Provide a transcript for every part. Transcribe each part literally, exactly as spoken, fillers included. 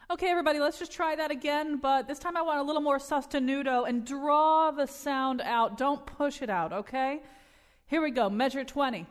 Okay, everybody, let's just try that again, but this time I want a little more sostenuto and draw the sound out. Don't push it out, okay? Here we go, measure twenty.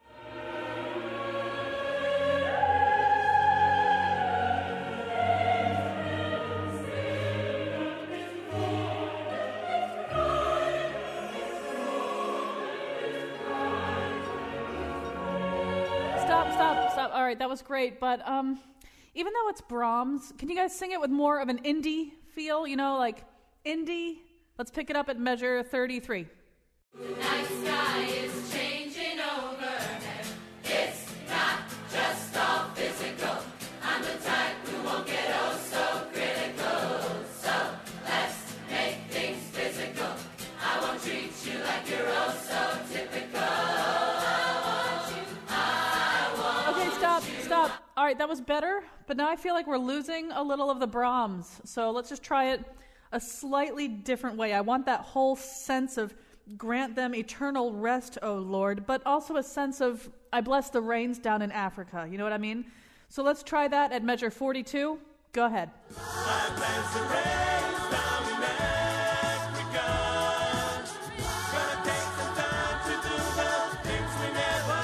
Stop, stop, stop. All right, that was great, but um, even though it's Brahms, can you guys sing it with more of an indie feel? You know, like indie? Let's pick it up at measure thirty-three. The night sky is changing over, and it's not just all physical. I'm the type who won't get oh so critical. So let's make things physical. I won't treat you like you're oh so typical. I want you, I want Okay, stop, stop. All right, that was better, but now I feel like we're losing a little of the Brahms. So let's just try it a slightly different way. I want that whole sense of grant them eternal rest, O Lord, but also a sense of I bless the rains down in Africa. You know what I mean? So let's try that at measure forty-two. Go ahead. I bless the rains down in Africa. Gonna take some time to do the things we never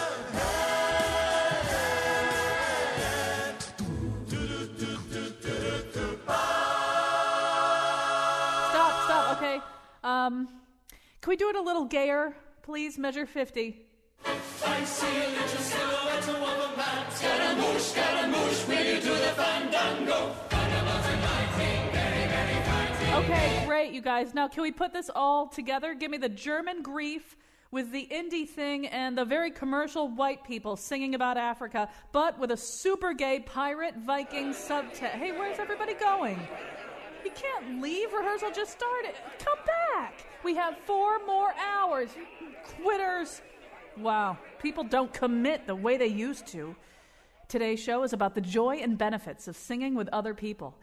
had. Stop, stop, okay. Um, can we do it a little gayer, please? Measure fifty. I see a little silhouette of a man. Scaramouche, Scaramouche, will you do the fandango? Okay, great, you guys. Now, can we put this all together? Give me the German grief with the indie thing and the very commercial white people singing about Africa, but with a super gay pirate Viking subtext. Hey, where's everybody going? You can't leave. Rehearsal just started. Come back. We have four more hours. Quitters. Wow. People don't commit the way they used to. Today's show is about the joy and benefits of singing with other people.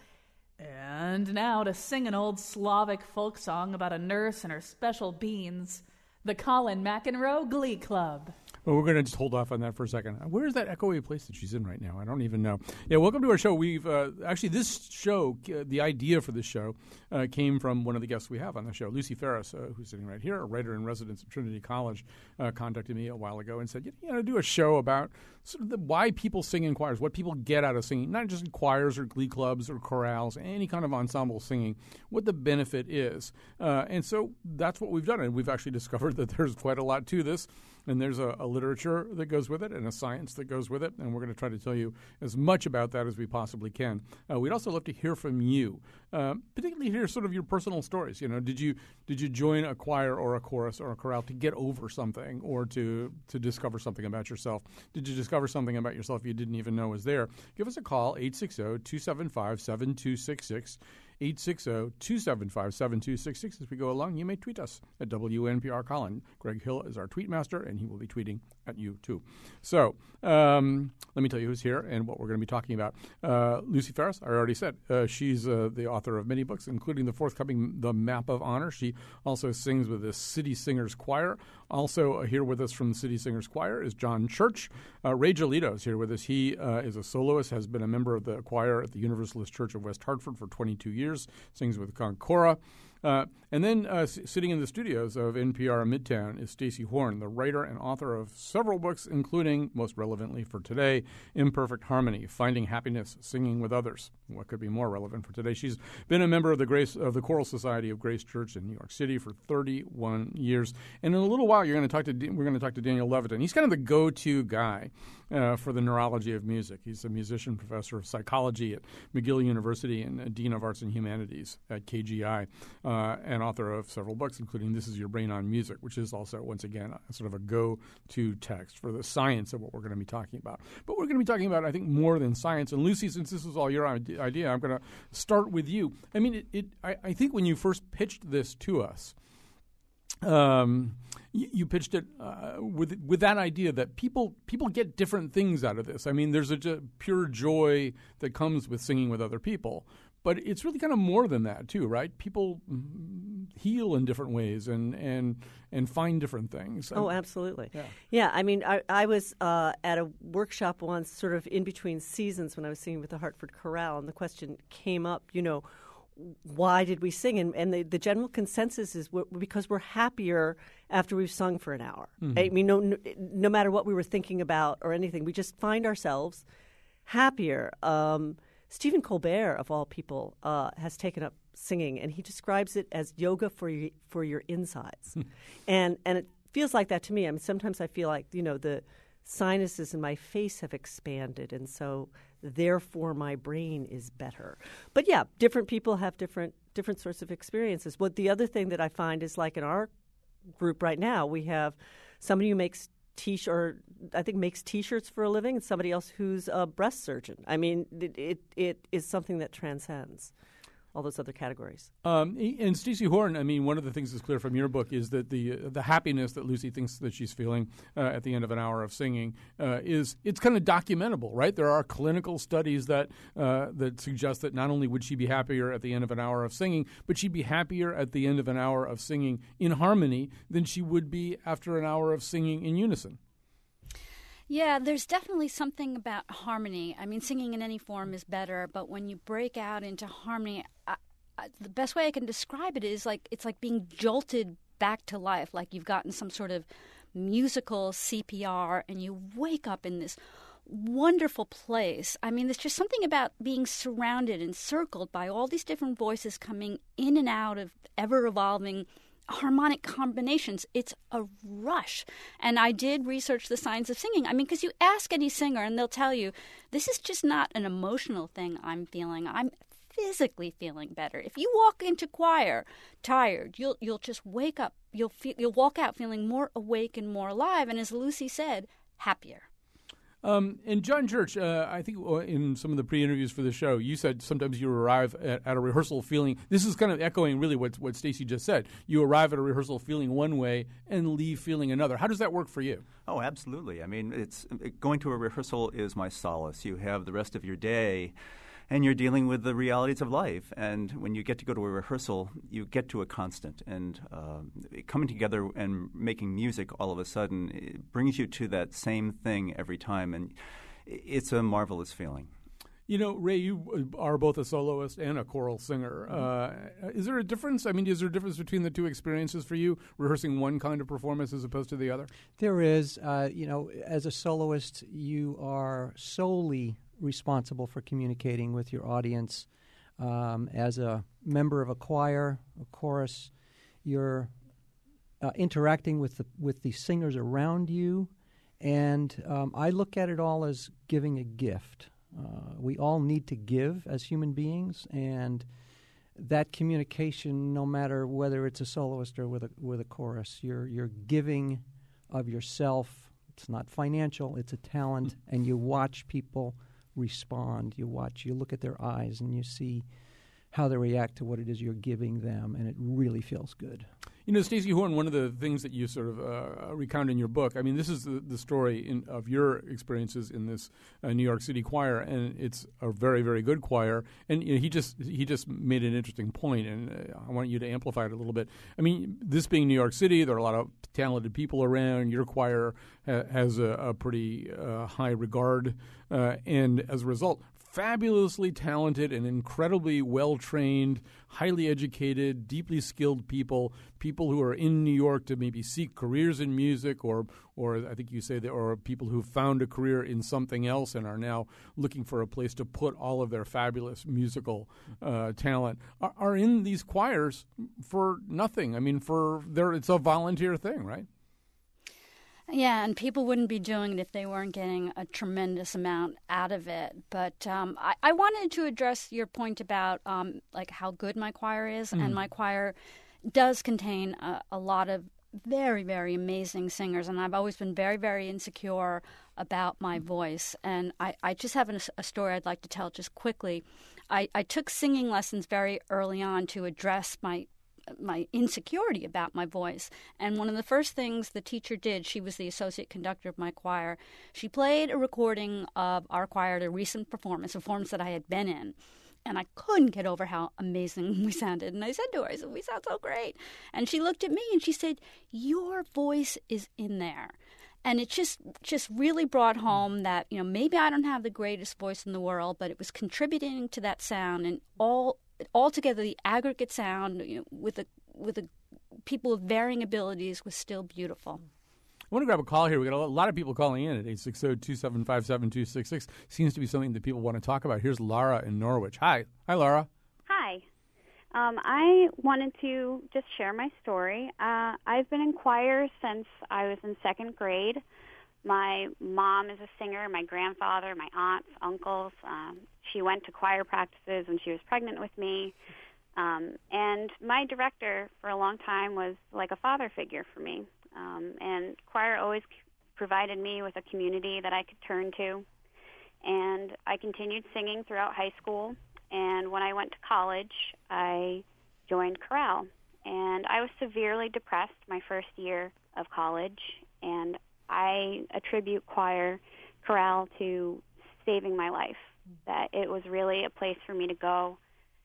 And now to sing an old Slavic folk song about a nurse and her special beans, the Colin McEnroe Glee Club. Well, we're going to just hold off on that for a second. Where is that echoey place that she's in right now? I don't even know. Yeah, welcome to our show. We've uh, actually, this show, uh, the idea for this show uh, came from one of the guests we have on the show, Lucy Ferris, uh, who's sitting right here, a writer in residence at Trinity College, uh, contacted me a while ago and said, you know, do a show about sort of the, why people sing in choirs, what people get out of singing, not just in choirs or glee clubs or chorales, any kind of ensemble singing, what the benefit is. Uh, and so that's what we've done. And we've actually discovered that there's quite a lot to this. And there's a, a literature that goes with it and a science that goes with it, and we're going to try to tell you as much about that as we possibly can. Uh, we'd also love to hear from you, uh, particularly hear sort of your personal stories. You know, did you did you join a choir or a chorus or a chorale to get over something or to to discover something about yourself? Did you discover something about yourself you didn't even know was there? Give us a call, eight six zero, two seven five, seven two six six. eight six zero, two seven five, seven two six six. As we go along, you may tweet us at W N P R Colin. Greg Hill is our tweet master, and he will be tweeting at you, too. So um, let me tell you who's here and what we're going to be talking about. Uh, Lucy Ferris, I already said. Uh, she's uh, the author of many books, including the forthcoming The Map of Honor. She also sings with the City Singers Choir. Also uh, here with us from the City Singers Choir is John Church. Uh, Ray Giolito is here with us. He uh, is a soloist, has been a member of the choir at the Universalist Church of West Hartford for twenty-two years. Sings with Concora. Uh, and then uh, s- sitting in the studios of N P R Midtown is Stacey Horn, the writer and author of several books, including, most relevantly for today, Imperfect Harmony, Finding Happiness, Singing with Others. What could be more relevant for today? She's been a member of the Grace of the Choral Society of Grace Church in New York City for thirty-one years. And in a little while, you're going to talk to D- we're going to talk to Daniel Levitin. He's kind of the go-to guy uh, for the neurology of music. He's a musician, professor of psychology at McGill University, and a dean of arts and humanities at K G I. Uh, Uh, and author of several books, including This Is Your Brain on Music, which is also, once again, a, sort of a go-to text for the science of what we're going to be talking about. But we're going to be talking about, I think, more than science. And Lucy, since this was all your idea, I'm going to start with you. I mean, it, it, I, I think when you first pitched this to us, um, you, you pitched it uh, with with that idea that people people get different things out of this. I mean, there's a j- pure joy that comes with singing with other people. but it's really kind of more than that too, right? People mm, heal in different ways and and and find different things. Oh, And- absolutely. Yeah. Yeah, I mean, I, I was uh, at a workshop once, sort of in between seasons when I was singing with the Hartford Chorale, and the question came up, you know, why did we sing? And, and the, the general consensus is we're, because we're happier after we've sung for an hour. I mean, no, no, no matter what we were thinking about or anything, we just find ourselves happier. Um, Stephen Colbert, of all people, uh, has taken up singing, and he describes it as yoga for your, for your insides. and and it feels like that to me. I mean, sometimes I feel like, you know, the sinuses in my face have expanded, and so therefore my brain is better. But yeah, different people have different different sorts of experiences. What the other thing that I find is, like in our group right now, we have somebody who makes t-shirt, I think makes t-shirts for a living, and somebody else who's a breast surgeon. I mean, it it, it is something that transcends all those other categories. Um, and Stacey Horn, I mean, one of the things that's clear from your book is that the the happiness that Lucy thinks that she's feeling uh, at the end of an hour of singing uh, is it's kind of documentable, right? There are clinical studies that uh, that suggest that not only would she be happier at the end of an hour of singing, but she'd be happier at the end of an hour of singing in harmony than she would be after an hour of singing in unison. Yeah, there's definitely something about harmony. I mean, singing in any form is better, but when you break out into harmony, I, I, the best way I can describe it is like it's like being jolted back to life, like you've gotten some sort of musical C P R and you wake up in this wonderful place. I mean, there's just something about being surrounded and circled by all these different voices coming in and out of ever-evolving harmonic combinations. It's a rush. And I did research the science of singing. I mean, because you ask any singer and they'll tell you, this is just not an emotional thing I'm feeling. I'm physically feeling better. If you walk into choir tired, you'll you'll just wake up. You'll feel, you'll walk out feeling more awake and more alive. And as Lucy said, happier. Um, and John Church, uh, I think uh, in some of the pre-interviews for the show, you said sometimes you arrive at, at a rehearsal feeling. This is kind of echoing really what what Stacey just said. You arrive at a rehearsal feeling one way and leave feeling another. How does that work for you? Oh, absolutely. I mean, it's going to a rehearsal is my solace. You have the rest of your day, and you're dealing with the realities of life. And when you get to go to a rehearsal, you get to a constant. And uh, coming together and making music all of a sudden it brings you to that same thing every time. And it's a marvelous feeling. You know, Ray, you are both a soloist and a choral singer. Uh, is there a difference? I mean, is there a difference between the two experiences for you, rehearsing one kind of performance as opposed to the other? There is. Uh, you know, as a soloist, you are solely responsible for communicating with your audience. Um, as a member of a choir, a chorus, you're uh, interacting with the with the singers around you, and um, I look at it all as giving a gift. Uh, we all need to give as human beings, and that communication, no matter whether it's a soloist or with a with a chorus, you're you're giving of yourself. It's not financial; it's a talent, and you watch people respond. You watch, you look at their eyes, and you see how they react to what it is you're giving them, and it really feels good. You know, Stacey Horn, one of the things that you sort of uh, recount in your book, I mean, this is the, the story in, of your experiences in this uh, New York City choir, and it's a very, very good choir. And you know, he just he just made an interesting point, and uh, I want you to amplify it a little bit. I mean, this being New York City, there are a lot of talented people around. Your choir ha- has a, a pretty uh, high regard, uh, and as a result, fabulously talented and incredibly well-trained, highly educated, deeply skilled people, people who are in New York to maybe seek careers in music, or or I think you say that, or people who found a career in something else and are now looking for a place to put all of their fabulous musical uh, talent, are, are in these choirs for nothing. I mean, for their, it's a volunteer thing, right? Yeah, and people wouldn't be doing it if they weren't getting a tremendous amount out of it. But um, I, I wanted to address your point about um, like how good my choir is, mm. and my choir does contain a, a lot of very, very amazing singers, and I've always been very, very insecure about my voice. And I, I just have a, a story I'd like to tell just quickly. I, I took singing lessons very early on to address my my insecurity about my voice. And one of the first things the teacher did, she was the associate conductor of my choir, she played a recording of our choir at a recent performance, a performance that I had been in. And I couldn't get over how amazing we sounded. And I said to her, I said, we sound so great. And she looked at me and she said, your voice is in there. And it just just really brought home that, you know, maybe I don't have the greatest voice in the world, but it was contributing to that sound. And all altogether, the aggregate sound, you know, with a with a people with varying abilities was still beautiful. I want to grab a call here. We got a lot of people calling in at eight six zero, two seven five, seven two six six. Seems to be something that people want to talk about. Here's Laura in Norwich. Hi. Hi, Laura. Hi. Um, I wanted to just share my story. Uh, I've been in choir since I was in second grade. My mom is a singer, my grandfather, my aunts, uncles. Um, she went to choir practices when she was pregnant with me. Um, and my director for a long time was like a father figure for me. Um, and choir always c- provided me with a community that I could turn to. And I continued singing throughout high school. And when I went to college, I joined chorale. And I was severely depressed my first year of college. And I attribute choir, chorale to saving my life, that it was really a place for me to go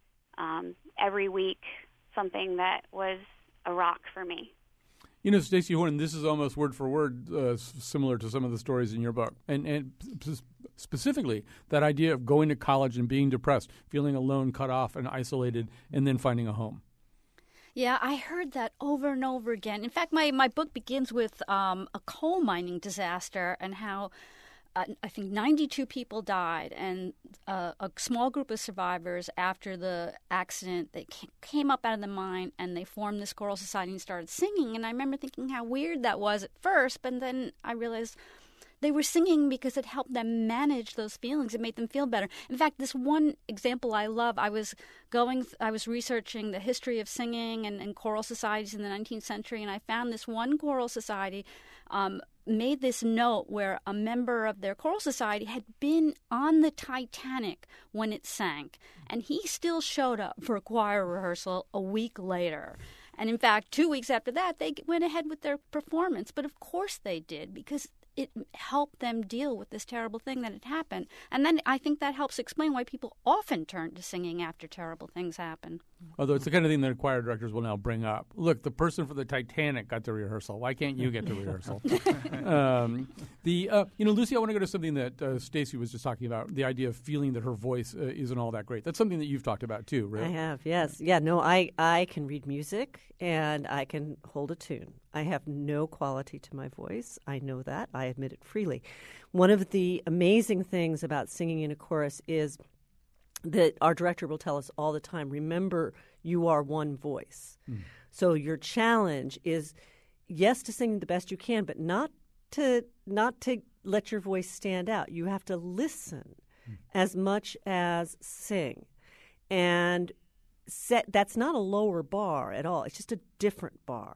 um, every week, something that was a rock for me. You know, Stacey Horn, this is almost word for word uh, s- similar to some of the stories in your book. And, and p- specifically, that idea of going to college and being depressed, feeling alone, cut off, and isolated, and then finding a home. Yeah, I heard that over and over again. In fact, my, my book begins with um, a coal mining disaster and how uh, I think ninety-two people died, and uh, a small group of survivors after the accident, they came up out of the mine and they formed this choral society and started singing. And I remember thinking how weird that was at first, but then I realized they were singing because it helped them manage those feelings. It made them feel better. In fact, this one example I love, I was going, I was researching the history of singing and, and choral societies in the nineteenth century, and I found this one choral society um, made this note where a member of their choral society had been on the Titanic when it sank, and he still showed up for a choir rehearsal a week later. And in fact, two weeks after that, they went ahead with their performance. But of course they did, because it helped them deal with this terrible thing that had happened. And then I think that helps explain why people often turn to singing after terrible things happen. Although it's the kind of thing that choir directors will now bring up. Look, the person for the Titanic got to rehearsal. Why can't you get to rehearsal? um, the uh, you know, Lucy, I want to go to something that uh, Stacey was just talking about, the idea of feeling that her voice uh, isn't all that great. That's something that you've talked about too, right? I have, yes. Yeah, no, I, I can read music and I can hold a tune. I have no quality to my voice. I know that. I admit it freely. One of the amazing things about singing in a chorus is that our director will tell us all the time, remember, you are one voice. Mm. So your challenge is, yes, to sing the best you can, but not to not to let your voice stand out. You have to listen mm. as much as sing. And set, that's not a lower bar at all. It's just a different bar.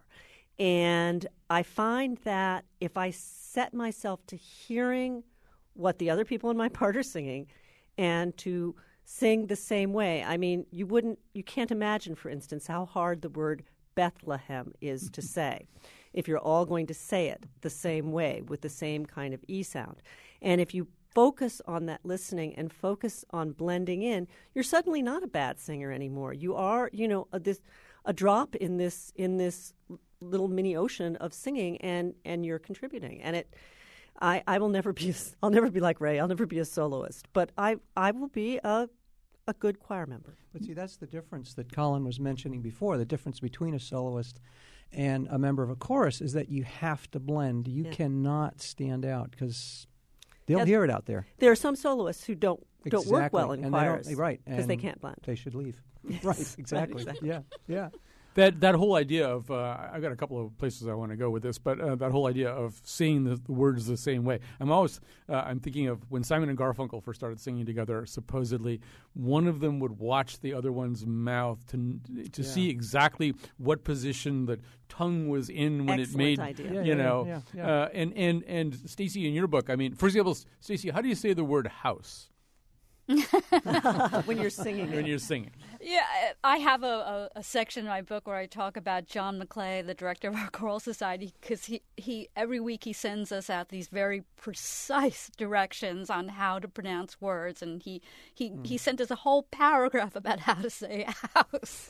And I find that if I set myself to hearing what the other people in my part are singing and to sing the same way, I mean, you wouldn't, you can't imagine, for instance, how hard the word Bethlehem is to say if you're all going to say it the same way with the same kind of E sound. And if you focus on that listening and focus on blending in, you're suddenly not a bad singer anymore. You are, you know, a, this a drop in this in this little mini ocean of singing, and, and you're contributing. And it, I, I will never be, I'll never be like Ray. I'll never be a soloist, but I, I will be a, a good choir member. But see, that's the difference that Colin was mentioning before. The difference between a soloist and a member of a chorus is that you have to blend. You yeah. cannot stand out because they'll yeah, hear it out there. There are some soloists who don't don't exactly. work well in and choirs, they right? Because they can't blend. They should leave. Yes. Right, exactly. exactly. Yeah, yeah. That that whole idea of uh, I've got a couple of places I want to go with this, but uh, that whole idea of saying the, the words the same way. I'm always uh, I'm thinking of when Simon and Garfunkel first started singing together. Supposedly, one of them would watch the other one's mouth to to yeah. see exactly what position the tongue was in when Excellent it made idea. Yeah, you yeah, know. yeah, yeah. Uh, and and and Stacey, in your book, I mean, for example, Stacey, how do you say the word house? when you're singing. when you're singing. Yeah, I have a, a, a section in my book where I talk about John McClay, the director of our choral society, because he, he every week he sends us out these very precise directions on how to pronounce words, and he he, mm. he sent us a whole paragraph about how to say house.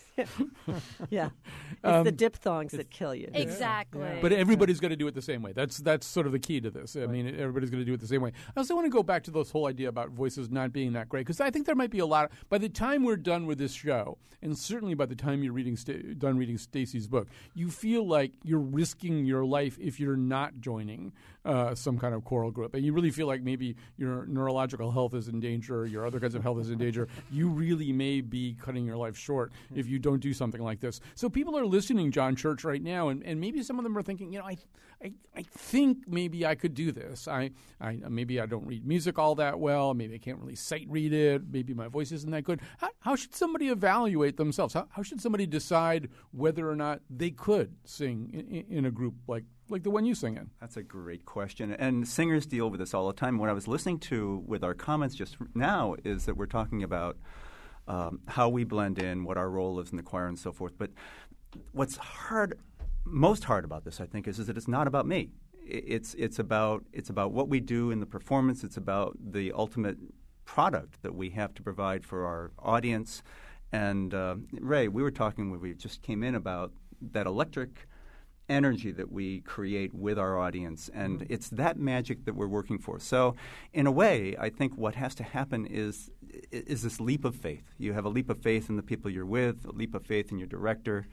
yeah, it's um, the diphthongs that kill you. Exactly. Yeah. But everybody's going to do it the same way. That's that's sort of the key to this. I right. mean, everybody's going to do it the same way. I also want to go back to this whole idea about voices not being that great, because I think there might be a lot. Of, by the time we're done with this show, and certainly by the time you're reading St- done reading Stacey's book, you feel like you're risking your life if you're not joining uh, some kind of choral group, and you really feel like maybe your neurological health is in danger, your other kinds of health is in danger. You really may be cutting your life short if you don't do something like this. So people are listening, John Church, right now, and, and maybe some of them are thinking, you know, I, I, I think maybe I could do this. I, I maybe I don't read music all that well. Maybe I can't really sight read it. Maybe my voice isn't that good. How, how should somebody evaluate themselves? How, how should somebody decide whether or not they could sing in, in a group like like the one you sing in? That's a great question. And singers deal with this all the time. What I was listening to with our comments just now is that we're talking about um, how we blend in, what our role is in the choir and so forth. But what's hard, most hard about this, I think, is, is that it's not about me. It's it's about it's about what we do in the performance. It's about the ultimate product that we have to provide for our audience. And uh, Ray, we were talking when we just came in about that electric energy that we create with our audience, and mm-hmm. it's that magic that we're working for. So in a way, I think what has to happen is is this leap of faith. You have a leap of faith in the people you're with, a leap of faith in your director,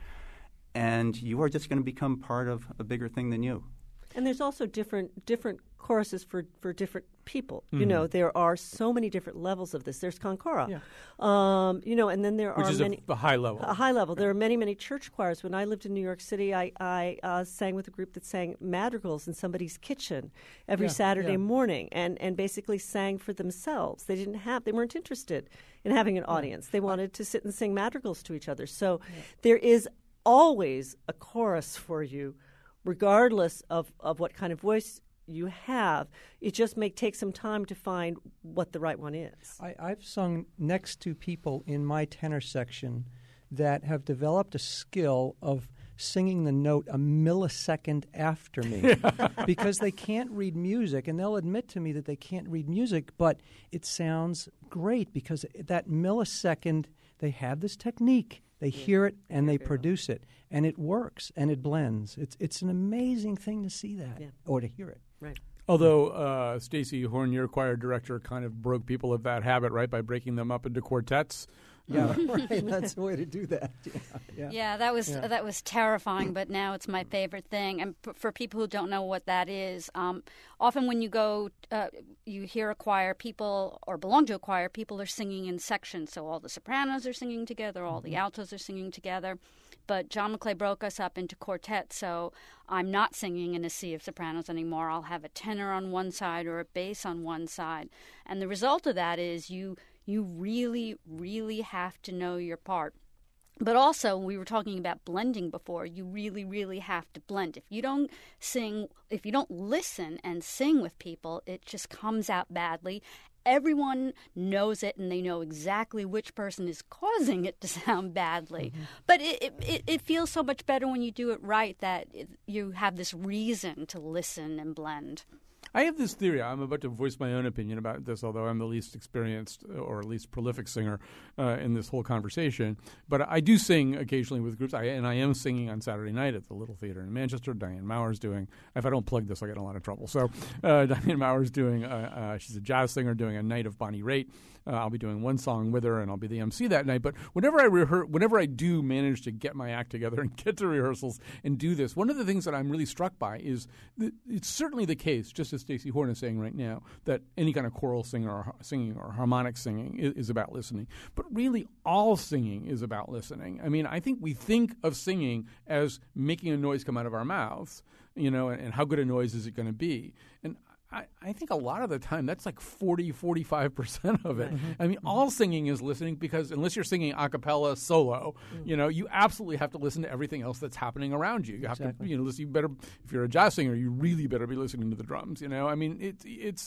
and you are just going to become part of a bigger thing than you. And there's also different different choruses for, for different people. Mm-hmm. You know, there are so many different levels of this. There's Concora, yeah. um, you know, and then there Which are is many a, a high level. A high level. There are many, many church choirs. When I lived in New York City, I, I uh, sang with a group that sang madrigals in somebody's kitchen every yeah, Saturday yeah. morning, and, and basically sang for themselves. They didn't have, they weren't interested in having an audience. They wanted to sit and sing madrigals to each other. So yeah. there is always a chorus for you, regardless of, of what kind of voice you have. It just may take some time to find what the right one is. I, I've sung next to people in my tenor section that have developed a skill of singing the note a millisecond after me because they can't read music, and they'll admit to me that they can't read music, but it sounds great because that millisecond, they have this technique. They yeah. hear it and they produce it, and it works and it blends. It's it's an amazing thing to see that yeah. or to hear it. Right. Although uh, Stacey Horn, your choir director, kind of broke people of that habit, right, by breaking them up into quartets. Yeah, right. That's the way to do that. Yeah, yeah. yeah that was yeah. that was terrifying, but now it's my favorite thing. And p- for people who don't know what that is, um, often when you go, uh, you hear a choir, people or belong to a choir, people are singing in sections. So all the sopranos are singing together, all the altos are singing together. But John McClay broke us up into quartets, so I'm not singing in a sea of sopranos anymore. I'll have a tenor on one side or a bass on one side. And the result of that is you you really, really have to know your part. But also, we were talking about blending before, you really, really have to blend. If you don't sing, if you don't listen and sing with people, it just comes out badly. Everyone knows it, and they know exactly which person is causing it to sound badly. Mm-hmm. But it, it it feels so much better when you do it right, that it, you have this reason to listen and blend. I have this theory. I'm about to voice my own opinion about this, although I'm the least experienced or least prolific singer uh, in this whole conversation. But I do sing occasionally with groups, I, and I am singing on Saturday night at the Little Theater in Manchester. Diane Mauer's doing, if I don't plug this, I'll get in a lot of trouble. So uh, Diane Mauer's doing, uh, uh, she's a jazz singer doing a night of Bonnie Raitt. Uh, I'll be doing one song with her, and I'll be the M C that night. But whenever I rehearse, whenever I do manage to get my act together and get to rehearsals and do this, one of the things that I'm really struck by is that it's certainly the case, just as Stacey Horn is saying right now, that any kind of choral singer or singing or harmonic singing is, is about listening. But really, all singing is about listening. I mean, I think we think of singing as making a noise come out of our mouths, you know, and, and how good a noise is it going to be? And I, I think a lot of the time that's like forty, forty-five percent of it. Mm-hmm. I mean, mm-hmm. all singing is listening, because unless you're singing a cappella solo, mm. you know, you absolutely have to listen to everything else that's happening around you. You have exactly. to, you know, listen, you better, if you're a jazz singer, you really better be listening to the drums, you know. I mean, it, it's,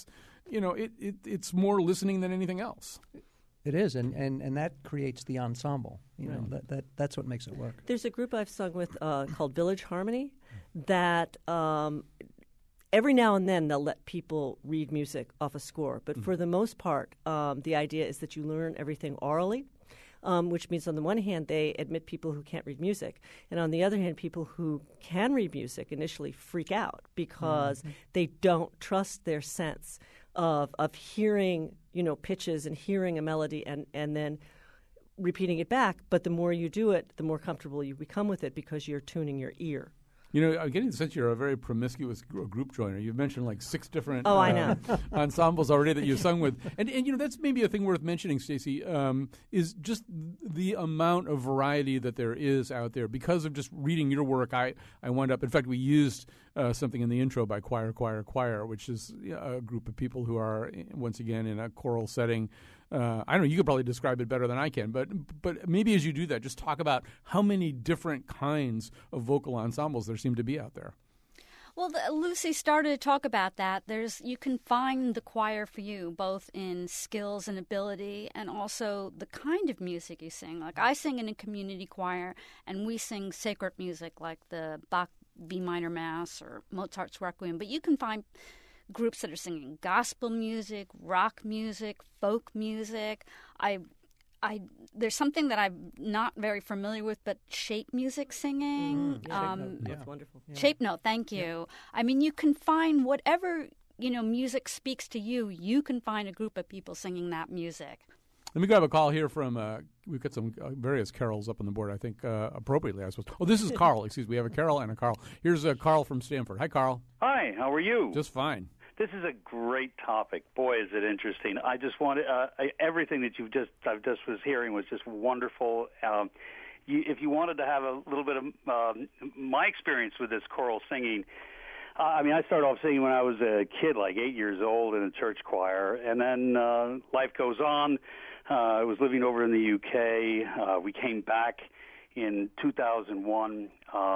you know, it, it it's more listening than anything else. It is, and, and, and that creates the ensemble. You know, that, that that's what makes it work. There's a group I've sung with uh, called Village Harmony that um, every now and then they'll let people read music off a score. But mm-hmm. for the most part, um, the idea is that you learn everything orally, um, which means on the one hand they admit people who can't read music. And on the other hand, people who can read music initially freak out because mm-hmm. they don't trust their sense of of hearing, you know, pitches and hearing a melody and, and then repeating it back. But the more you do it, the more comfortable you become with it because you're tuning your ear. You know, I'm getting the sense you're a very promiscuous gr- group joiner. You've mentioned like six different oh, uh, I know. ensembles already that you've sung with. And, and, you know, that's maybe a thing worth mentioning, Stacey, um, is just the amount of variety that there is out there. Because of just reading your work, I, I wound up, in fact, we used uh, something in the intro by Choir, Choir, Choir, which is a group of people who are, once again, in a choral setting. Uh, I don't know, you could probably describe it better than I can, but but maybe as you do that, just talk about how many different kinds of vocal ensembles there seem to be out there. Well, the, Lucy started to talk about that. There's you can find the choir for you, both in skills and ability, and also the kind of music you sing. Like I sing in a community choir, and we sing sacred music like the Bach B minor Mass or Mozart's Requiem, but you can find groups that are singing gospel music, rock music, folk music. I, I, there's something that I'm not very familiar with, but shape music singing. Mm-hmm. Yeah, um, shape note. yeah. That's wonderful. Yeah. Shape note, thank you. Yeah. I mean, you can find whatever, you know, music speaks to you. You can find a group of people singing that music. Let me grab a call here from, uh, we've got some uh, various Carols up on the board, I think, uh, appropriately, I suppose. Oh, this is Carl, excuse me. We have a Carol and a Carl. Here's uh, Carl from Stamford. Hi, Carl. Hi, how are you? Just fine. This is a great topic. Boy, is it interesting. I just wanted, uh, I, everything that you've just, I just was hearing was just wonderful. Um, you, if you wanted to have a little bit of uh, my experience with this choral singing, uh, I mean, I started off singing when I was a kid, like eight years old in a church choir, and then uh, life goes on. Uh, I was living over in the U K. Uh, we came back in two thousand one.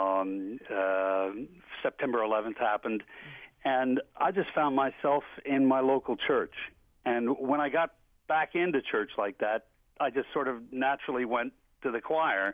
Um, uh, September eleventh happened, and I just found myself in my local church. And when I got back into church like that, I just sort of naturally went to the choir.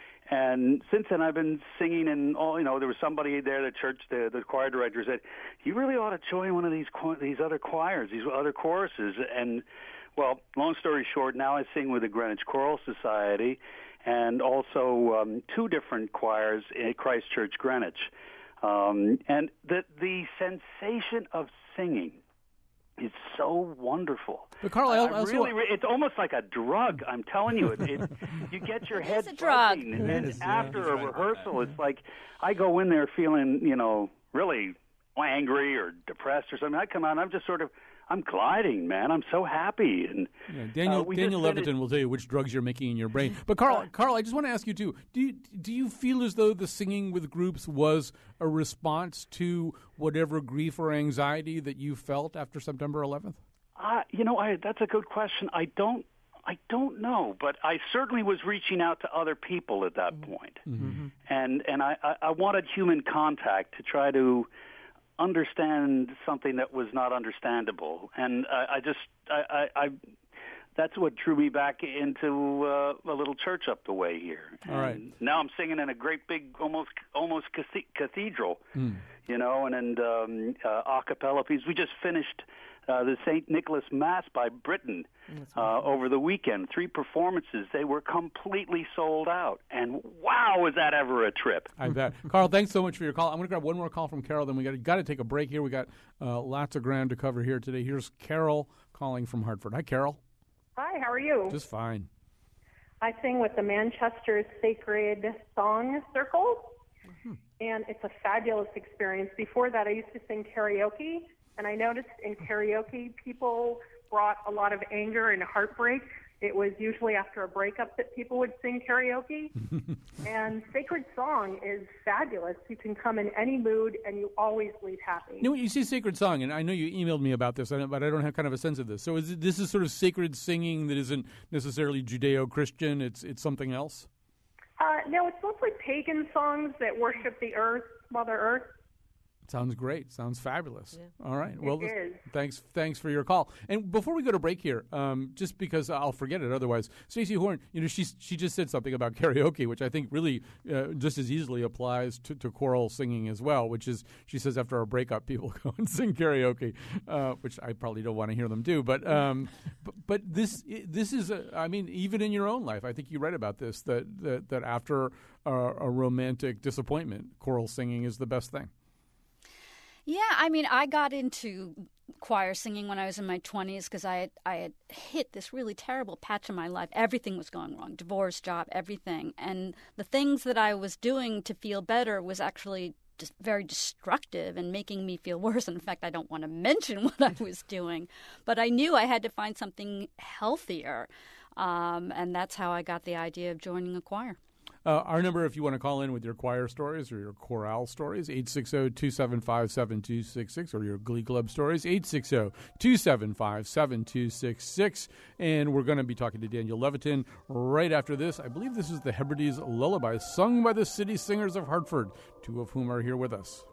And since then, I've been singing, and all you know, there was somebody there at church. The, the choir director said, "You really ought to join one of these these other choirs, these other choruses." And well, long story short, now I sing with the Greenwich Choral Society, and also um, two different choirs at Christ Church, Greenwich. Um, and the the sensation of singing is so wonderful. But Carl, I, I also, really, it's almost like a drug. I'm telling you, it, it you get your head a drug. buzzing, and then It is, yeah. after a rehearsal, it's like I go in there feeling, you know, really angry or depressed or something. I come out, and I'm just sort of, I'm gliding, man. I'm so happy. And yeah, Daniel uh, we Daniel just Levitin finished- will tell you which drugs you're making in your brain. But Carl, Carl, I just want to ask you too. Do you, do you feel as though the singing with groups was a response to whatever grief or anxiety that you felt after September eleventh? Uh, you know, I, that's a good question. I don't, I don't know, but I certainly was reaching out to other people at that point, Mm-hmm. and and I, I, I wanted human contact to try to understand something that was not understandable, and I, I just, I, I, I, that's what drew me back into uh, a little church up the way here. All right. And now I'm singing in a great big, almost, almost cathe- cathedral, Mm. you know, and and um, uh, a cappella piece. We just finished uh, the Saint Nicholas Mass by Britain uh, over the weekend. Three performances. They were completely sold out, and wow, was that ever a trip! I bet. Carl, thanks so much for your call. I'm going to grab one more call from Carol, then we got got to take a break here. We got uh, lots of ground to cover here today. Here's Carol calling from Hartford. Hi, Carol. Hi, how are you? Just fine. I sing with the Manchester Sacred Song Circle, Mm-hmm. and it's a fabulous experience. Before that, I used to sing karaoke, and I noticed in karaoke, people brought a lot of anger and heartbreak. It was usually after a breakup that people would sing karaoke, and Sacred Song is fabulous. You can come in any mood, and you always leave happy. You know, you see sacred song, and I know you emailed me about this, but I don't have kind of a sense of this. So is it, this is sort of sacred singing that isn't necessarily Judeo-Christian. It's it's something else? Uh, no, it's mostly pagan songs that worship the earth, Mother Earth. Sounds great. Sounds fabulous. Yeah. All right. Well, It is. thanks. Thanks for your call. And before we go to break here, um, just because I'll forget it otherwise, Stacey Horn, you know, she she just said something about karaoke, which I think really uh, just as easily applies to, to choral singing as well. Which is, she says, after a breakup, people go and sing karaoke, uh, which I probably don't want to hear them do. But um, but, but this this is, a, I mean, even in your own life, I think you read about this that that, that after a, a romantic disappointment, choral singing is the best thing. Yeah, I mean, I got into choir singing when I was in my twenties because I had, I had hit this really terrible patch in my life. Everything was going wrong, divorce, job, everything. And the things that I was doing to feel better was actually just very destructive and making me feel worse. And in fact, I don't want to mention what I was doing. But I knew I had to find something healthier. Um, and that's how I got the idea of joining a choir. Uh, our number, if you want to call in with your choir stories or your chorale stories, eight six zero, two seven five, seven two six six, or your Glee Club stories, eight six zero, two seven five, seven two six six. And we're going to be talking to Daniel Levitin right after this. I believe this is the Hebrides Lullaby, sung by the City Singers of Hartford, two of whom are here with us.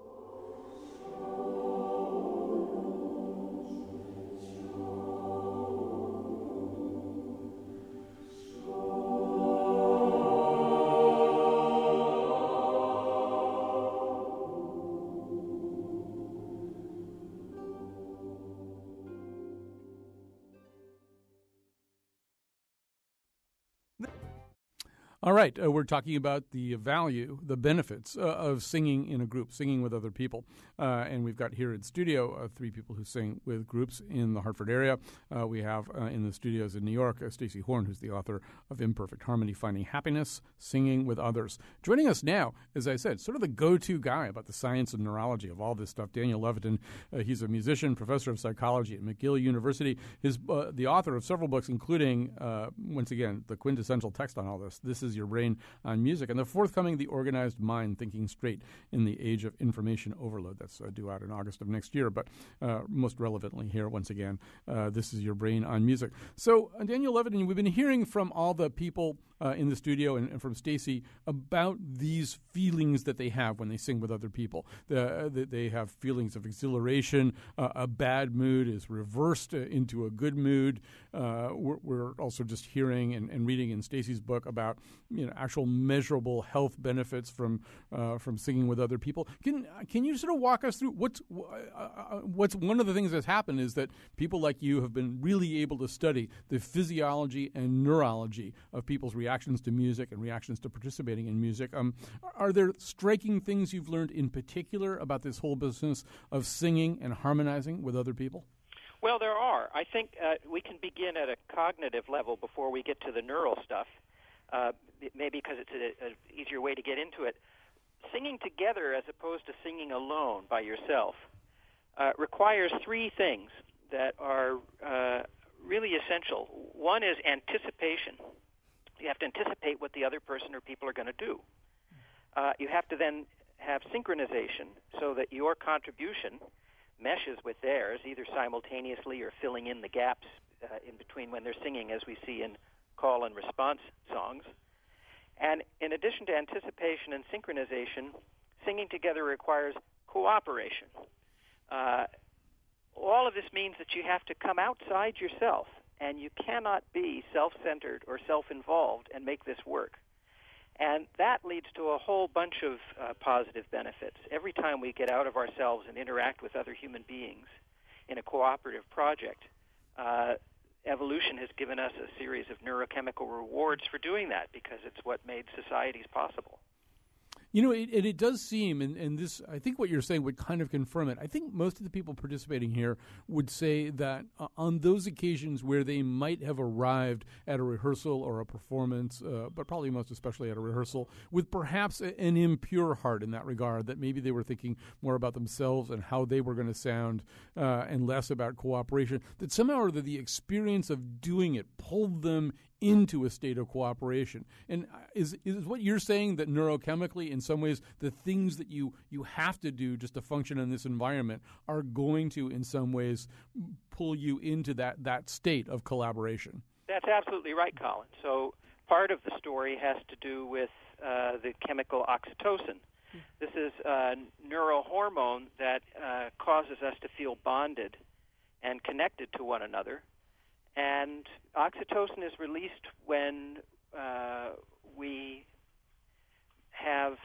All right, uh, we're talking about the value, the benefits uh, of singing in a group, singing with other people. Uh, and we've got here in studio uh, three people who sing with groups in the Hartford area. Uh, we have uh, in the studios in New York, uh, Stacey Horn, who's the author of Imperfect Harmony, Finding Happiness, Singing with Others. Joining us now, as I said, sort of the go-to guy about the science and neurology of all this stuff, Daniel Levitin. Uh, he's a musician, professor of psychology at McGill University. He's uh, the author of several books, including, uh, once again, the quintessential text on all this. This is Your Brain on Music, and the forthcoming The Organized Mind, Thinking Straight in the Age of Information Overload. That's uh, due out in August of next year, but uh, most relevantly here, once again, uh, This is Your Brain on Music. So, uh, Daniel Levitin, we've been hearing from all the people uh, in the studio and, and from Stacey about these feelings that they have when they sing with other people. The, uh, the, they have feelings of exhilaration. Uh, a bad mood is reversed uh, into a good mood. Uh, we're, we're also just hearing and, and reading in Stacey's book about, you know, actual measurable health benefits from uh, from singing with other people. Can can you sort of walk us through what's uh, what's one of the things that's happened is that people like you have been really able to study the physiology and neurology of people's reactions to music and reactions to participating in music. Um, are there striking things you've learned in particular about this whole business of singing and harmonizing with other people? Well, there are. I think uh, we can begin at a cognitive level before we get to the neural stuff. Uh, maybe because it's an easier way to get into it. Singing together as opposed to singing alone by yourself uh, requires three things that are uh, really essential. One is anticipation. You have to anticipate what the other person or people are going to do. Uh, you have to then have synchronization so that your contribution meshes with theirs, either simultaneously or filling in the gaps uh, in between when they're singing, as we see in call and response songs. And in addition to anticipation and synchronization, singing together requires cooperation. Uh, all of this means that you have to come outside yourself, and you cannot be self-centered or self-involved and make this work. And that leads to a whole bunch of uh, positive benefits. Every time we get out of ourselves and interact with other human beings in a cooperative project, uh, evolution has given us a series of neurochemical rewards for doing that because it's what made societies possible. You know, it, it, it does seem, and, and this, I think what you're saying would kind of confirm it. I think most of the people participating here would say that uh, on those occasions where they might have arrived at a rehearsal or a performance, uh, but probably most especially at a rehearsal, with perhaps a, an impure heart in that regard, that maybe they were thinking more about themselves and how they were going to sound uh, and less about cooperation, that somehow or the, the experience of doing it pulled them into a state of cooperation. And is is what you're saying that neurochemically, in some ways, the things that you, you have to do just to function in this environment are going to, in some ways, pull you into that, that state of collaboration? That's absolutely right, Colin. So part of the story has to do with uh, the chemical oxytocin. This is a neurohormone that uh, causes us to feel bonded and connected to one another. And oxytocin is released when uh, we have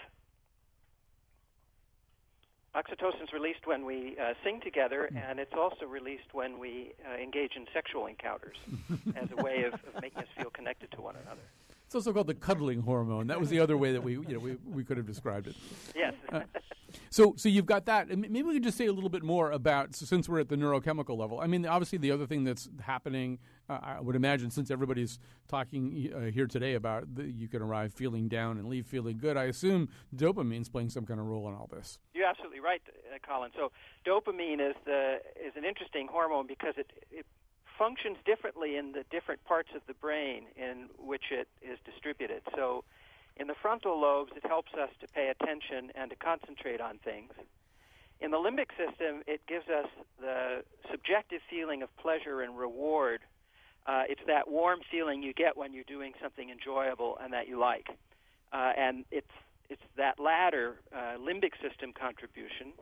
oxytocin is released when we uh, sing together, and it's also released when we uh, engage in sexual encounters as a way of, of making us feel connected to one another. It's also called the cuddling hormone. That was the other way that we, you know, we, we could have described it. Yes. Uh, so, so you've got that. And maybe we could just say a little bit more about, so since we're at the neurochemical level. I mean, obviously, the other thing that's happening, uh, I would imagine, since everybody's talking uh, here today about the, you can arrive feeling down and leave feeling good, I assume dopamine's playing some kind of role in all this. You're absolutely right, uh, Colin. So, dopamine is the is an interesting hormone because it it functions differently in the different parts of the brain in which it is distributed. So in the frontal lobes, it helps us to pay attention and to concentrate on things. In the limbic system, it gives us the subjective feeling of pleasure and reward. Uh, it's that warm feeling you get when you're doing something enjoyable and that you like. Uh, and it's, it's that latter uh, limbic system contribution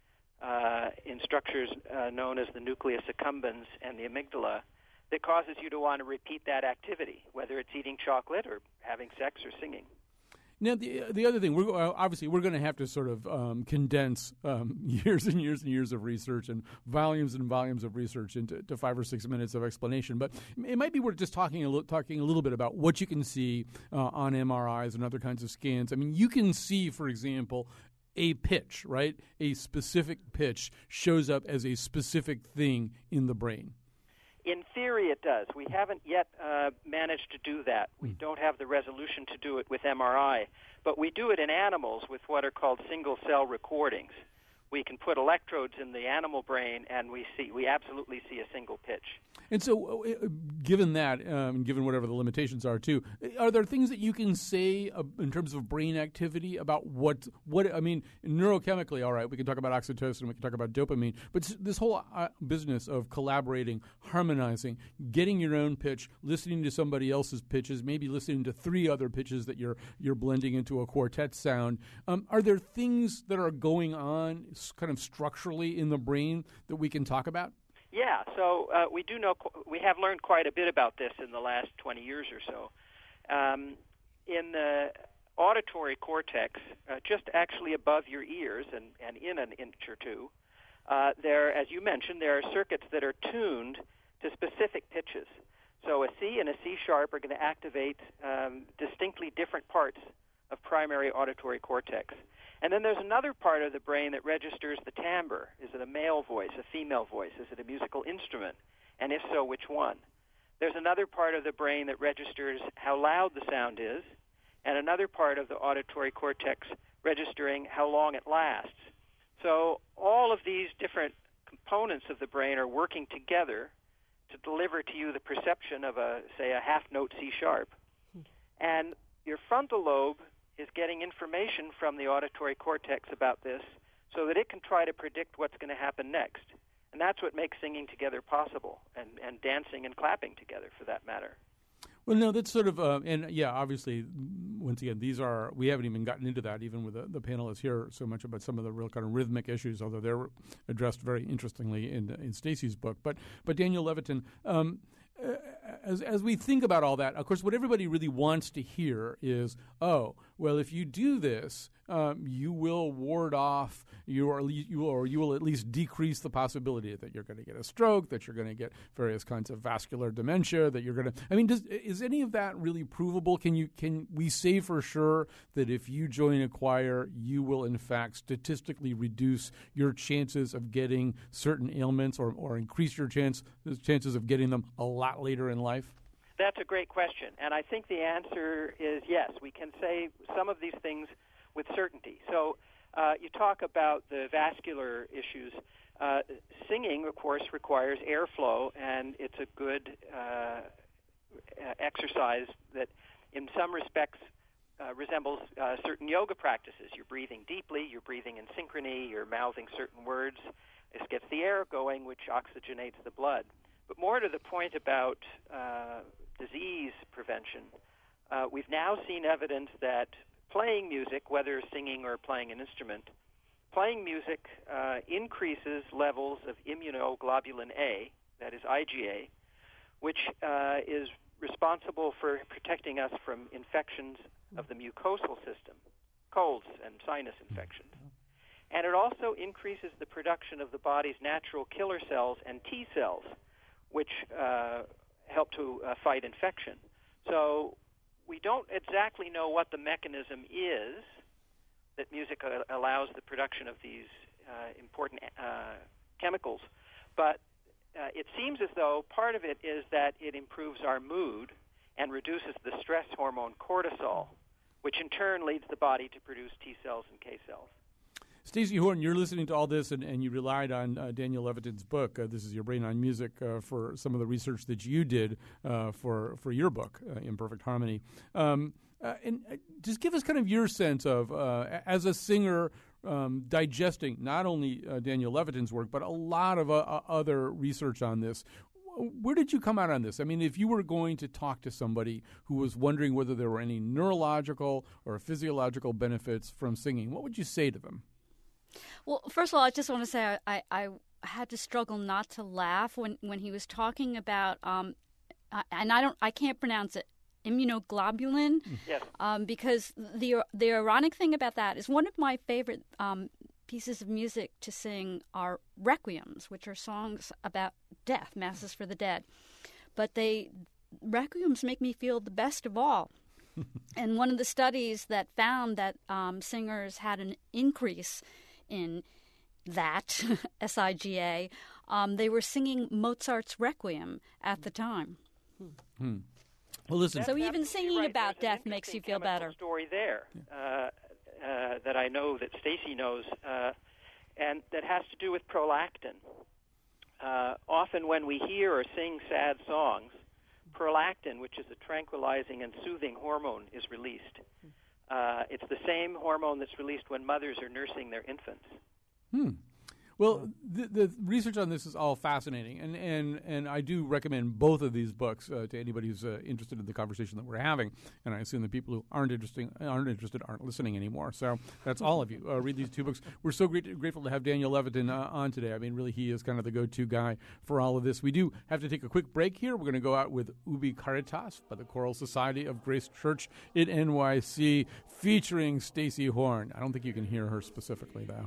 Uh, in structures uh, known as the nucleus accumbens and the amygdala that causes you to want to repeat that activity, whether it's eating chocolate or having sex or singing. Now, the the other thing, we're uh, obviously we're going to have to sort of um, condense um, years and years and years of research and volumes and volumes of research into to five or six minutes of explanation. But it might be worth just talking a little, talking a little bit about what you can see uh, on M R Is and other kinds of scans. I mean, you can see, for example, a pitch, right? A specific pitch shows up as a specific thing in the brain. In theory, it does. We haven't yet uh, managed to do that. We don't have the resolution to do it with M R I, but we do it in animals with what are called single-cell recordings. We can put electrodes in the animal brain, and we see we absolutely see a single pitch. And so, uh, given that, um, given whatever the limitations are, too, are there things that you can say uh, in terms of brain activity about what, what I mean, neurochemically, all right, we can talk about oxytocin, we can talk about dopamine, but this whole uh, business of collaborating, harmonizing, getting your own pitch, listening to somebody else's pitches, maybe listening to three other pitches that you're you're blending into a quartet sound, um, are there things that are going on kind of structurally in the brain that we can talk about? Yeah, so uh, we do know, we have learned quite a bit about this in the last twenty years or so. Um, in the auditory cortex, uh, just actually above your ears and, and in an inch or two, uh, there, as you mentioned, there are circuits that are tuned to specific pitches. So a C and a C sharp are going to activate um, distinctly different parts of primary auditory cortex. And then there's another part of the brain that registers the timbre. Is it a male voice, a female voice? Is it a musical instrument? And if so, which one? There's another part of the brain that registers how loud the sound is, and another part of the auditory cortex registering how long it lasts. So all of these different components of the brain are working together to deliver to you the perception of a, say, a half-note C sharp. And your frontal lobe is getting information from the auditory cortex about this so that it can try to predict what's going to happen next. And that's what makes singing together possible, and, and dancing and clapping together, for that matter. Well, no, that's sort of, uh, and yeah, obviously, once again, these are, we haven't even gotten into that, even with the, the panelists here, so much about some of the real kind of rhythmic issues, although they're addressed very interestingly in in Stacy's book. But, but Daniel Levitin, um, Uh, as as we think about all that, of course, what everybody really wants to hear is, oh, well, if you do this, um, you will ward off, you or you will, or you will at least decrease the possibility that you're going to get a stroke, that you're going to get various kinds of vascular dementia, that you're going to. I mean, does, is any of that really provable? Can you can we say for sure that if you join a choir, you will in fact statistically reduce your chances of getting certain ailments, or or increase your chance chances of getting them a lot later in life? That's a great question, and I think the answer is yes. We can say some of these things with certainty. So uh, you talk about the vascular issues. Uh, singing, of course, requires airflow, and it's a good uh, exercise that in some respects uh, resembles uh, certain yoga practices. You're breathing deeply, you're breathing in synchrony, you're mouthing certain words. This gets the air going, which oxygenates the blood. But more to the point about uh, disease prevention, uh, we've now seen evidence that playing music, whether singing or playing an instrument, playing music uh, increases levels of immunoglobulin A, that is I G A, which uh, is responsible for protecting us from infections of the mucosal system, colds and sinus infections. And it also increases the production of the body's natural killer cells and T cells, which uh, help to uh, fight infection. So we don't exactly know what the mechanism is that music uh, allows the production of these uh, important uh, chemicals, but uh, it seems as though part of it is that it improves our mood and reduces the stress hormone cortisol, which in turn leads the body to produce T cells and K cells. Stacey Horn, you're listening to all this, and, and you relied on uh, Daniel Levitin's book. Uh, this is Your Brain on Music uh, for some of the research that you did uh, for for your book, uh, Imperfect Harmony. Um, uh, and uh, just give us kind of your sense of, uh, as a singer, um, digesting not only uh, Daniel Levitin's work, but a lot of uh, other research on this. Where did you come out on this? I mean, if you were going to talk to somebody who was wondering whether there were any neurological or physiological benefits from singing, what would you say to them? Well, first of all, I just want to say I, I, I had to struggle not to laugh when, when he was talking about, um, and I don't, I can't pronounce it, immunoglobulin. Yes. Um, because the the ironic thing about that is one of my favorite um, pieces of music to sing are requiems, which are songs about death, masses for the dead. But they requiems make me feel the best of all. And one of the studies that found that um, singers had an increase in that, S I G A, um, they were singing Mozart's Requiem at the time. Hmm. Well, listen. So even singing right. about There's an death makes you interesting feel better. Story there uh, uh, that I know that Stacey knows, uh, and that has to do with prolactin. Uh, often when we hear or sing sad songs, prolactin, which is a tranquilizing and soothing hormone, is released. Uh, it's the same hormone that's released when mothers are nursing their infants. Hmm. Well, the, the research on this is all fascinating, and, and, and I do recommend both of these books uh, to anybody who's uh, interested in the conversation that we're having. And I assume the people who aren't interesting aren't interested aren't listening anymore. So that's all of you. Uh, read these two books. We're so great, grateful to have Daniel Levitin uh, on today. I mean, really, he is kind of the go-to guy for all of this. We do have to take a quick break here. We're going to go out with Ubi Caritas by the Choral Society of Grace Church in N Y C, featuring Stacey Horn. I don't think you can hear her specifically, though.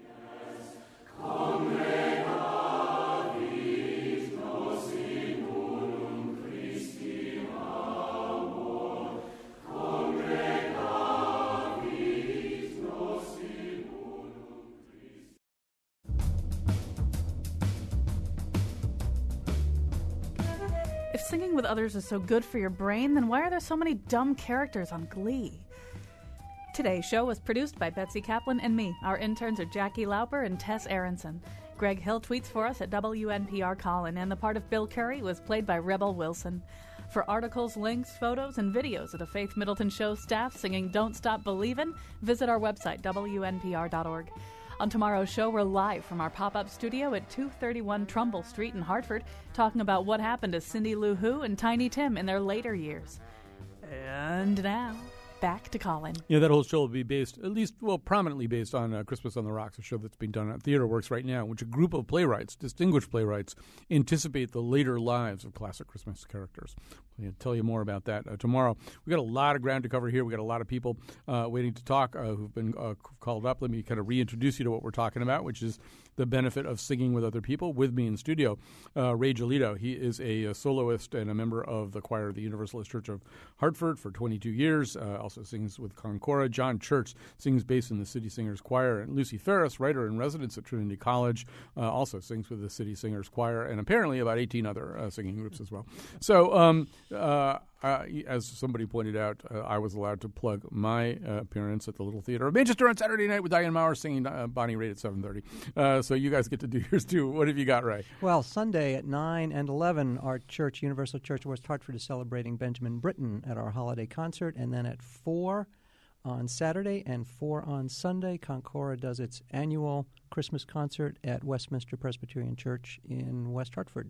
If singing with others is so good for your brain, then why are there so many dumb characters on Glee? Today's show was produced by Betsy Kaplan and me. Our interns are Jackie Lauper and Tess Aronson. Greg Hill tweets for us at W N P R Colin, and the part of Bill Curry was played by Rebel Wilson. For articles, links, photos, and videos of the Faith Middleton Show staff singing Don't Stop Believin', visit our website, W N P R dot org. On tomorrow's show, we're live from our pop-up studio at two thirty-one Trumbull Street in Hartford, talking about what happened to Cindy Lou Who and Tiny Tim in their later years. And now, back to Colin. Yeah, that whole show will be based, at least, well, prominently based on uh, Christmas on the Rocks, a show that's being done at Theater Works right now, in which a group of playwrights, distinguished playwrights, anticipate the later lives of classic Christmas characters. We'll tell you more about that uh, tomorrow. We got a lot of ground to cover here. We got a lot of people uh, waiting to talk uh, who've been uh, called up. Let me kind of reintroduce you to what we're talking about, which is the benefit of singing with other people. With me in studio, uh, Ray Giolito. He is a, a soloist and a member of the choir of the Universalist Church of Hartford for twenty-two years. Uh, also sings with Concora. John Church sings bass in the City Singers Choir. And Lucy Ferris, writer in residence at Trinity College, uh, also sings with the City Singers Choir, and apparently about eighteen other uh, singing groups as well. So, um, uh, uh, as somebody pointed out, uh, I was allowed to plug my uh, appearance at the Little Theater of Manchester on Saturday night with Diane Maurer singing uh, Bonnie Raitt at seven thirty. Uh, so you guys get to do yours too. What have you got, Ray? Well, Sunday at nine and eleven, our church, Universal Church of West Hartford, is celebrating Benjamin Britten at our holiday concert. And then at four on Saturday and four on Sunday, Concora does its annual Christmas concert at Westminster Presbyterian Church in West Hartford.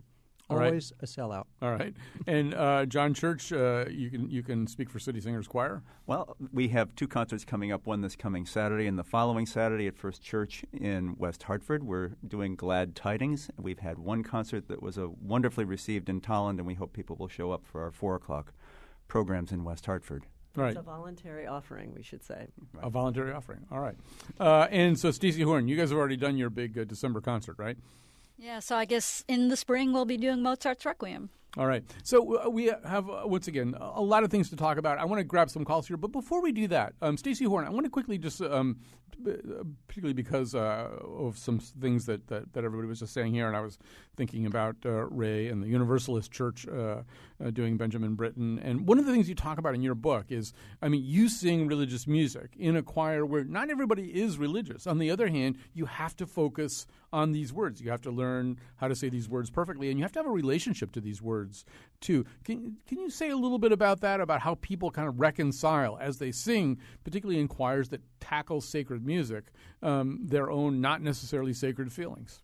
All right. Always a sellout. All right. And uh, John Church, uh, you can you can speak for City Singers Choir. Well, we have two concerts coming up, one this coming Saturday and the following Saturday at First Church in West Hartford. We're doing Glad Tidings. We've had one concert that was uh, wonderfully received in Tolland, and we hope people will show up for our four o'clock programs in West Hartford. Right. It's a voluntary offering, we should say. A voluntary offering. All right. Uh, and so, Stacey Horn, you guys have already done your big uh, December concert, right? Yeah, so I guess in the spring we'll be doing Mozart's Requiem. All right. So uh, we have, uh, once again, a lot of things to talk about. I want to grab some calls here. But before we do that, um, Stacey Horn, I want to quickly just, um, particularly because uh, of some things that, that, that everybody was just saying here, and I was thinking about uh, Ray and the Universalist Church uh, uh, doing Benjamin Britten. And one of the things you talk about in your book is, I mean, you sing religious music in a choir where not everybody is religious. On the other hand, you have to focus on these words. You have to learn how to say these words perfectly, and you have to have a relationship to these words, too. Can, can you say a little bit about that, about how people kind of reconcile as they sing, particularly in choirs that tackle sacred music, um, their own not necessarily sacred feelings?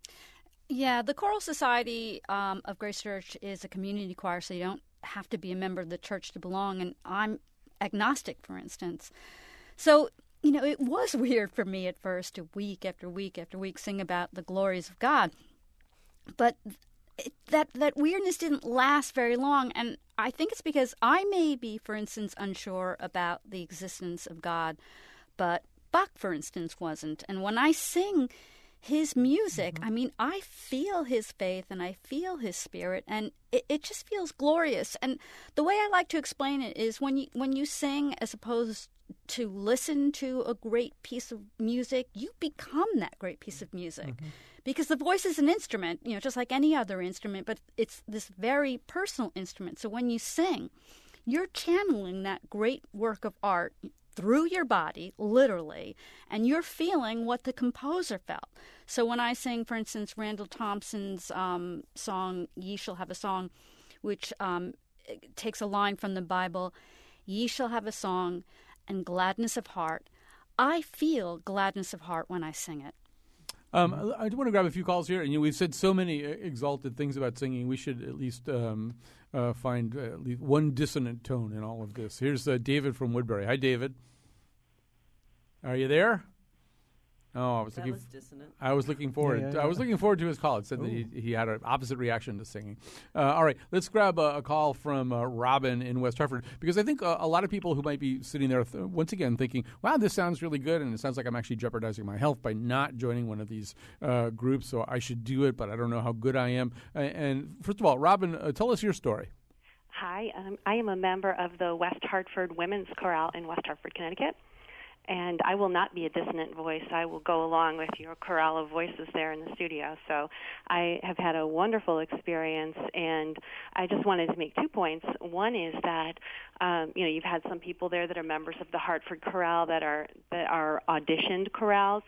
Yeah, the Choral Society um, of Grace Church is a community choir, so you don't have to be a member of the church to belong, and I'm agnostic, for instance. So, you know, it was weird for me at first to week after week after week sing about the glories of God. But it, that that weirdness didn't last very long, and I think it's because I may be, for instance, unsure about the existence of God, but Bach, for instance, wasn't. And when I sing his music, mm-hmm. I mean, I feel his faith and I feel his spirit, and it, it just feels glorious. And the way I like to explain it is when you when you sing as opposed to listen to a great piece of music, you become that great piece of music. Mm-hmm. Because the voice is an instrument, you know, just like any other instrument, but it's this very personal instrument. So when you sing, you're channeling that great work of art through your body, literally, and you're feeling what the composer felt. So when I sing, for instance, Randall Thompson's um, song, Ye Shall Have a Song, which um, takes a line from the Bible, Ye shall have a song and gladness of heart. I feel gladness of heart when I sing it. Um, I, I want to grab a few calls here. And you know, we've said so many exalted things about singing. We should at least um, uh, find uh, at least one dissonant tone in all of this. Here's uh, David from Woodbury. Hi, David. Are you there? Oh, I was that looking. was dissonant. I was looking forward. Yeah, yeah, yeah. I was looking forward to his call. It said Ooh. that he, he had an opposite reaction to singing. Uh, all right, let's grab a, a call from uh, Robin in West Hartford, because I think uh, a lot of people who might be sitting there th- once again thinking, "Wow, this sounds really good," and it sounds like I'm actually jeopardizing my health by not joining one of these uh, groups. So I should do it, but I don't know how good I am. Uh, and first of all, Robin, uh, tell us your story. Hi, um, I am a member of the West Hartford Women's Chorale in West Hartford, Connecticut. And I will not be a dissonant voice. I will go along with your chorale of voices there in the studio. So I have had a wonderful experience, and I just wanted to make two points. One is that um, you know, you've had some people there that are members of the Hartford Chorale that are that are auditioned chorales,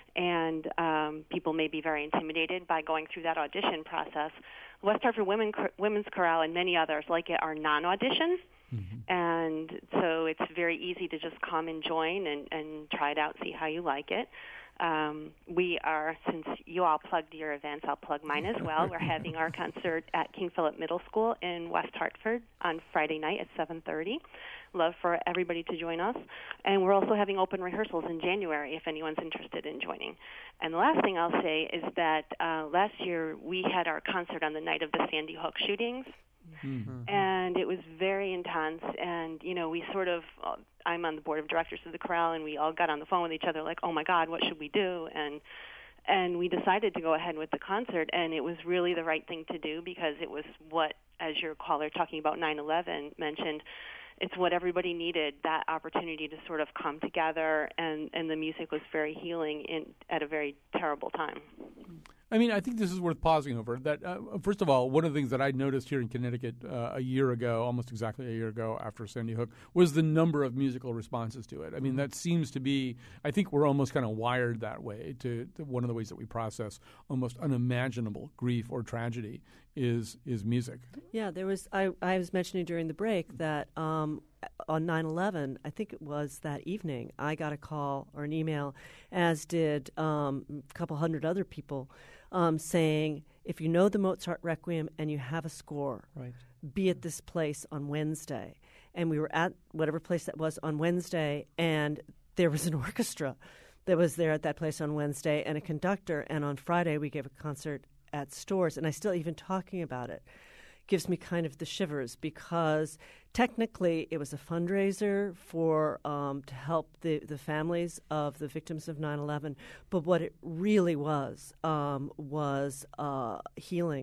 and um, people may be very intimidated by going through that audition process. West Hartford Women, Women's Chorale and many others like it are non-audition. Mm-hmm. And so it's very easy to just come and join and, and try it out, see how you like it. Um, we are, since you all plugged your events, I'll plug mine as well. We're having our concert at King Philip Middle School in West Hartford on Friday night at seven thirty. Love for everybody to join us. And we're also having open rehearsals in January if anyone's interested in joining. And the last thing I'll say is that uh, last year we had our concert on the night of the Sandy Hook shootings. Mm-hmm. And it was very intense, and, you know, we sort of, uh, I'm on the board of directors of the chorale, and we all got on the phone with each other like, oh, my God, what should we do? And and we decided to go ahead with the concert, and it was really the right thing to do because it was what, as your caller talking about nine eleven mentioned, it's what everybody needed, that opportunity to sort of come together, and, and the music was very healing in at a very terrible time. I mean, I think this is worth pausing over. That uh, first of all, one of the things that I noticed here in Connecticut uh, a year ago, almost exactly a year ago after Sandy Hook, was the number of musical responses to it. I mean, that seems to be, I think we're almost kind of wired that way. To, to one of the ways that we process almost unimaginable grief or tragedy is is music. Yeah, there was, I, I was mentioning during the break that um, on nine eleven, I think it was that evening, I got a call or an email, as did um, a couple hundred other people, Um, saying if you know the Mozart Requiem and you have a score, Right. be at this place on Wednesday. And we were at whatever place that was on Wednesday, and there was an orchestra that was there at that place on Wednesday and a conductor. And on Friday, we gave a concert at Storrs. And I still, even talking about it, gives me kind of the shivers, because technically it was a fundraiser for um, to help the, the families of the victims of nine eleven. But what it really was um, was uh, healing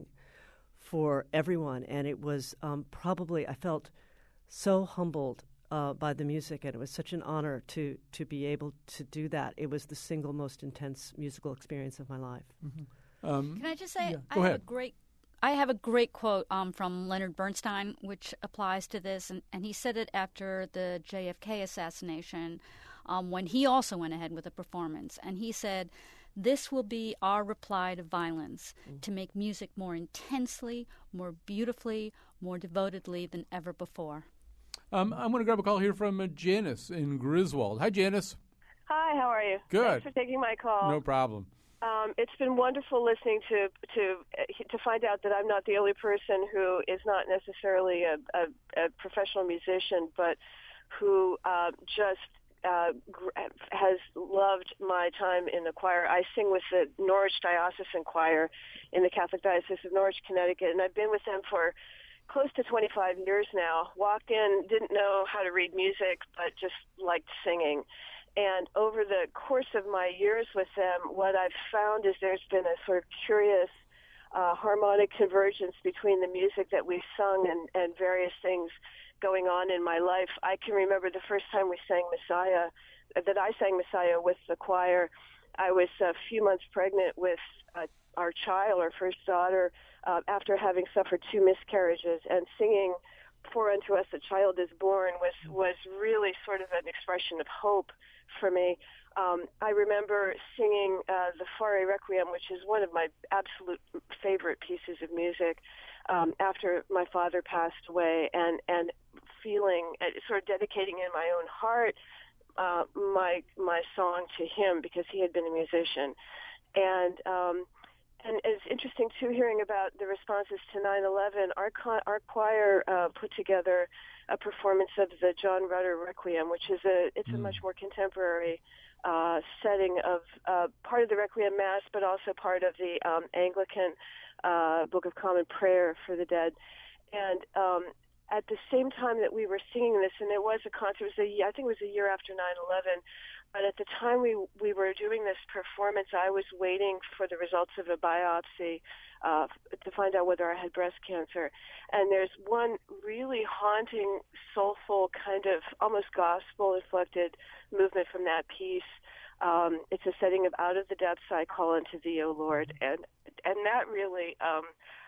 for everyone. And it was um, probably, I felt so humbled uh, by the music, and it was such an honor to, to be able to do that. It was the single most intense musical experience of my life. Mm-hmm. Um, Can I just say, yeah, I go have ahead. a great, I have a great quote um, from Leonard Bernstein, which applies to this, and, and he said it after the J F K assassination, um, when he also went ahead with a performance, and he said, "This will be our reply to violence, mm. to make music more intensely, more beautifully, more devotedly than ever before." Um, I'm going to grab a call here from uh, Janice in Griswold. Hi, Janice. Hi, how are you? Good. Thanks for taking my call. No problem. Um, it's been wonderful listening to to to find out that I'm not the only person who is not necessarily a, a, a professional musician, but who uh, just uh, gr- has loved my time in the choir. I sing with the Norwich Diocesan Choir in the Catholic Diocese of Norwich, Connecticut, and I've been with them for close to twenty-five years now. Walked in, didn't know how to read music, but just liked singing. And over the course of my years with them, what I've found is there's been a sort of curious uh, harmonic convergence between the music that we've sung and, and various things going on in my life. I can remember the first time we sang Messiah, that I sang Messiah with the choir. I was a few months pregnant with uh, our child, our first daughter, uh, after having suffered two miscarriages, and singing "For unto us a child is born" was, was really sort of an expression of hope for me. Um, I remember singing uh, the Fauré Requiem, which is one of my absolute favorite pieces of music, um, after my father passed away, and, and feeling, uh, sort of dedicating in my own heart uh, my my song to him, because he had been a musician. And um, and it's interesting, too, hearing about the responses to nine eleven. Our, co- our choir uh, put together a performance of the John Rutter Requiem, which is a it's a much more contemporary uh, setting of uh, part of the Requiem Mass, but also part of the um, Anglican uh, Book of Common Prayer for the Dead. And um, at the same time that we were singing this, and it was a concert, it was a, I think it was a year after nine eleven, but at the time we we were doing this performance, I was waiting for the results of a biopsy uh, to find out whether I had breast cancer. And there's one really haunting, soulful, kind of almost gospel-inflected movement from that piece. Um, it's a setting of "Out of the depths I call unto thee, O Lord," and and that really, um,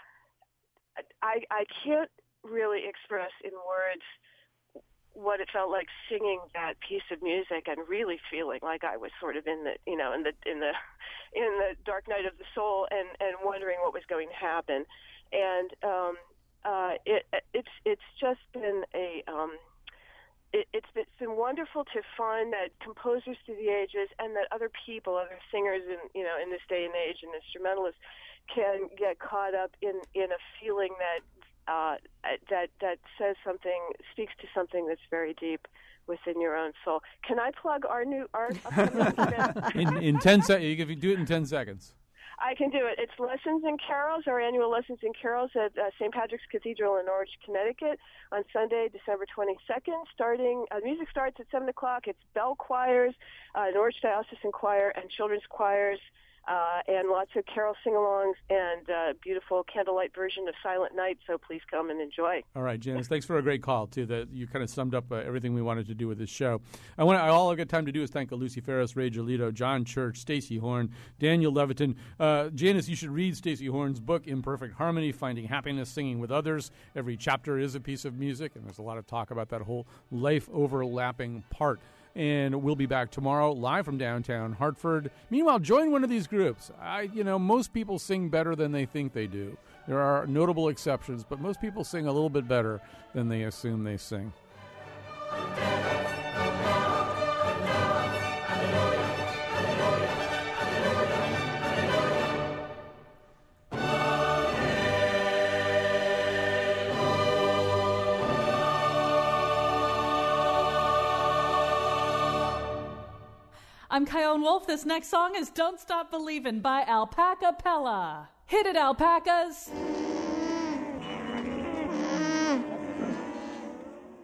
I I can't really express in words what it felt like singing that piece of music and really feeling like I was sort of in the, you know, in the in the in the dark night of the soul, and, and wondering what was going to happen. And um, uh, it it's it's just been a um, it, it's been, it's been wonderful to find that composers through the ages, and that other people, other singers in you know in this day and age, and instrumentalists can get caught up in in a feeling that. Uh, that that says something, speaks to something that's very deep within your own soul. Can I plug our new our upcoming event? in in ten seconds, you can do it in ten seconds. I can do it. It's Lessons in Carols, our annual Lessons in Carols at uh, Saint Patrick's Cathedral in Norwich, Connecticut, on Sunday, December twenty-second. Starting, uh, music starts at seven o'clock. It's bell choirs, uh, Norwich Diocesan Choir, and children's choirs. Uh, and lots of carol sing-alongs, and uh, beautiful candlelight version of Silent Night, so please come and enjoy. All right, Janice, thanks for a great call, too. That you kind of summed up uh, everything we wanted to do with this show. I want all I've got time to do is thank Lucy Ferris, Ray Giolito, John Church, Stacey Horn, Daniel Levitin. Uh, Janice, you should read Stacey Horn's book, Imperfect Harmony, Finding Happiness Singing with Others. Every chapter is a piece of music, and there's a lot of talk about that whole life-overlapping part. And we'll be back tomorrow live from downtown Hartford. Meanwhile, join one of these groups. I, you know, most people sing better than they think they do. There are notable exceptions, but most people sing a little bit better than they assume they sing. I'm Kyone Wolf. This next song is Don't Stop Believin' by Alpaca Pella. Hit it, alpacas!